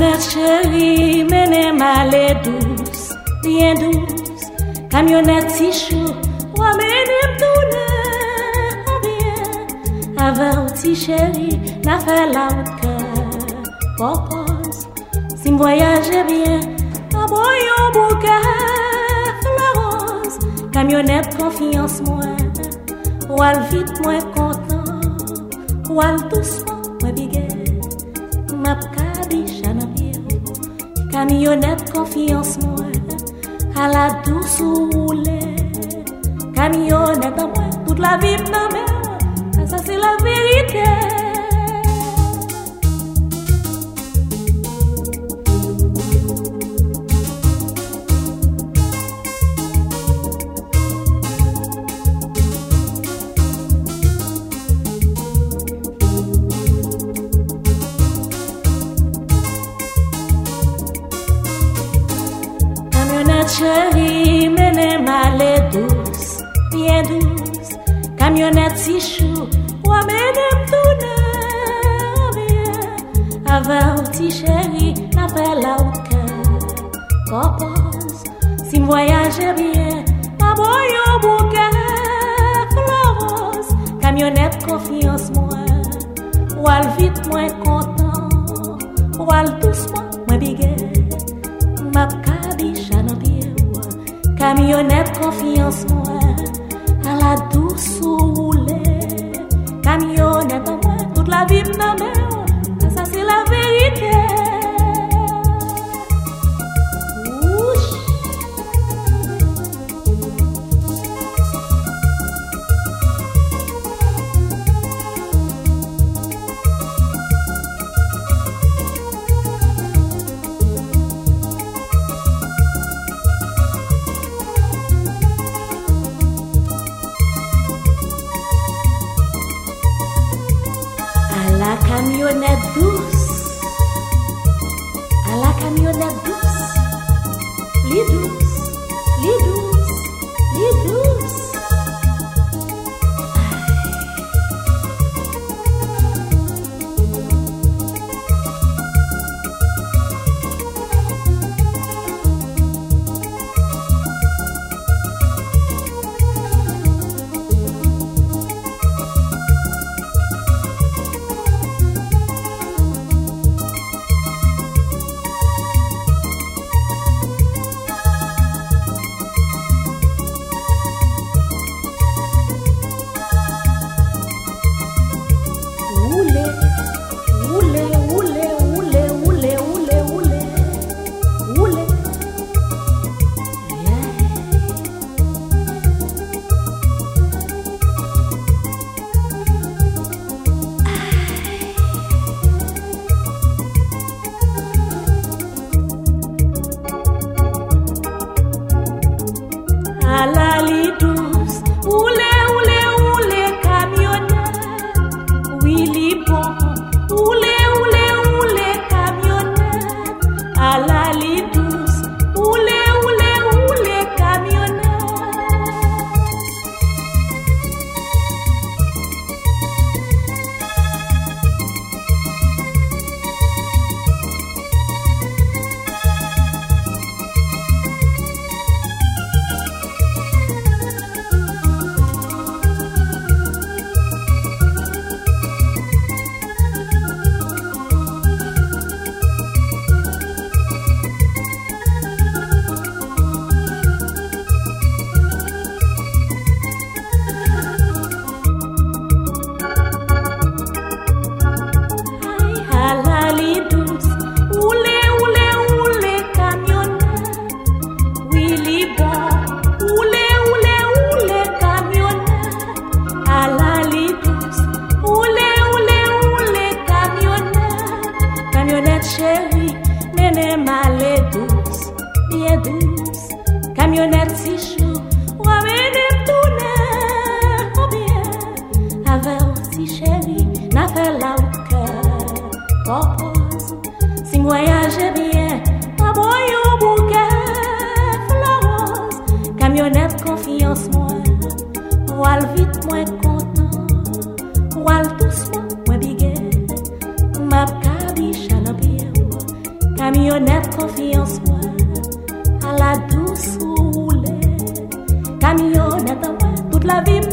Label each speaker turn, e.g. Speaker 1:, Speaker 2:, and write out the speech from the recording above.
Speaker 1: Camionnette chérie, menez malé douce, bien douce. Camionnette si chou, ramène tourner, bien. Avec petit chéri, n'a fait la cœur. Propose, si me voyager bien, aboyons bouquet, florose. Camionnette confiance moi, oual vite moi content, oual doucement moi biguet. Ma cabiche na pied, camionnette confiance moi, à la douce roulée. Camionnette à moi, toute la vie ma mère, ça c'est la vérité. Chérie, menez malé douce, bien douce. Camionnette si chou, ramène tourner, bien. Avec petit chéri, n'a fait la cœur. Propose, si me voyage bien, aboyons bouquet, florose. Camionnette confiance moi, oual vite moins content, oual doucement moins biguet. Ma cabiche na pied. Camionnette confiance moi, à la douce roulée. Camionnette en moi, toute la vie n'a mer, ça c'est la vérité. Ouch. La camionnette douce, à la camionnette douce, les douces, les douces, les douces. À la lit douce, oulé, oulé, oulé, camionnette. Oui, li bon, oulé, oulé, oulé, camionnette. À la lit douce, oulé, oulé, oulé, camionnette. Chérie, menez malé douce, bien douce. Camionnette si chou, ramène tourner, oh bien. Avec petit chéri, n'a fait la cœur. Propose, si me voyage bien, aboyons bouquet, florose. Camionnette confiance moi, oual vite moins content, oual doucement moins biguet. Ma cabiche na pied, la vie